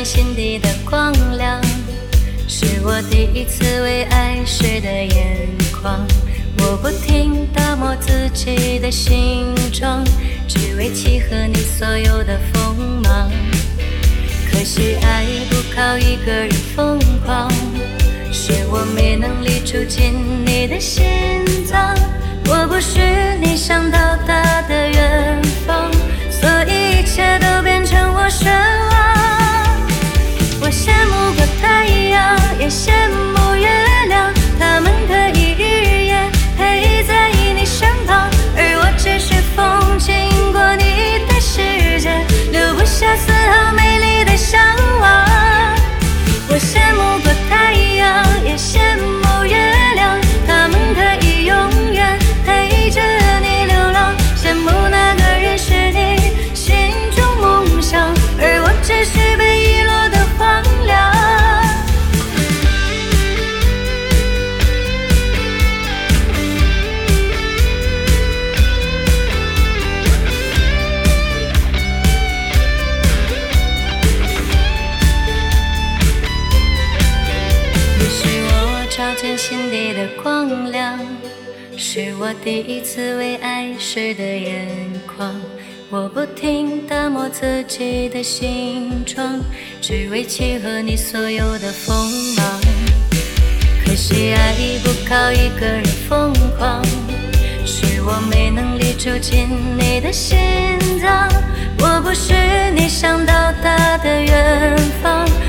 心底的光亮，是我第一次为爱时的眼眶。我不停打磨自己的形状，只为契合你所有的锋芒。可惜爱不靠一个人疯狂，是我没能力住进你的心脏。我不是你想到达的远方，所以一切都变成我奢望。我羡慕过太阳，也羡慕月亮，他们可以日夜陪在你身旁，而我只是风经过你的世界，留不下丝毫美丽的向往。我羡慕过太阳，也羡慕月亮，他们可以永远陪着你流浪，羡慕那个人是你心中梦想，而我只是被遗落的荒凉。你是我照进心底的光亮，是我第一次为爱时的眼眶。我不停打磨自己的形状，只为契合你所有的锋芒。可惜爱不靠一个人疯狂，是我没能力住进你的心脏。我不是你想到达的远方，